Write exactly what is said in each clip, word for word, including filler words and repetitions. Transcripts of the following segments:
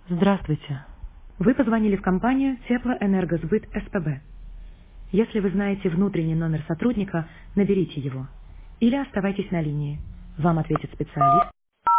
Здравствуйте. Вы позвонили в компанию Теплоэнергосбыт СПБ. Если вы знаете внутренний номер сотрудника, наберите его. Или оставайтесь на линии. Вам ответит специалист.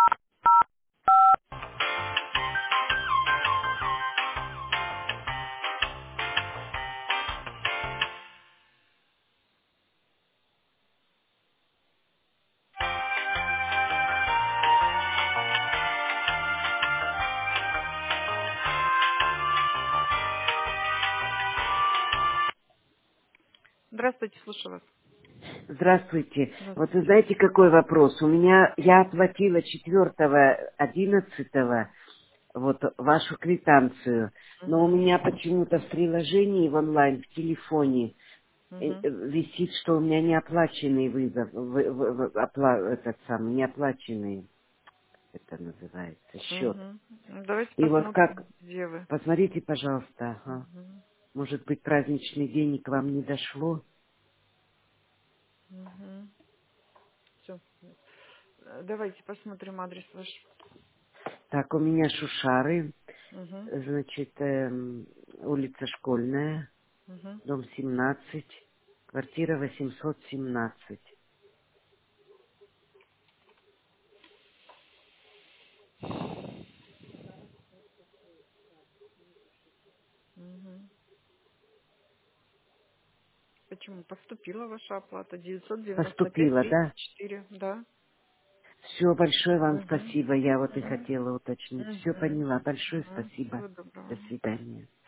Здравствуйте, слушаю вас. Здравствуйте. Вот вы Здравствуйте. знаете, какой вопрос? У меня, я оплатила четвёртого одиннадцатого вот вашу квитанцию, но у Угу. меня почему-то в приложении в онлайн, в телефоне э, Угу. э, висит, что у меня неоплаченный вызов, вы- вы- вы- опла- этот самый, неоплаченный, это называется, счет. Угу. Давайте И вот как, посмотрим, где вы. посмотрите, пожалуйста, ага. Угу. Может быть, праздничный день и к вам не дошло? Угу. Все. Давайте посмотрим адрес ваш. Так, у меня Шушары, Угу. значит, эм, улица Школьная, Угу. дом семнадцать, квартира восемьсот семнадцать. Угу. Почему? Поступила ваша оплата девятьсот девяносто пять Поступила, тридцать да? четыре, да? Все, большое вам Угу. спасибо. Я вот и Угу. хотела уточнить. Все Угу. поняла. Большое Угу. спасибо. Всего До доброго. свидания.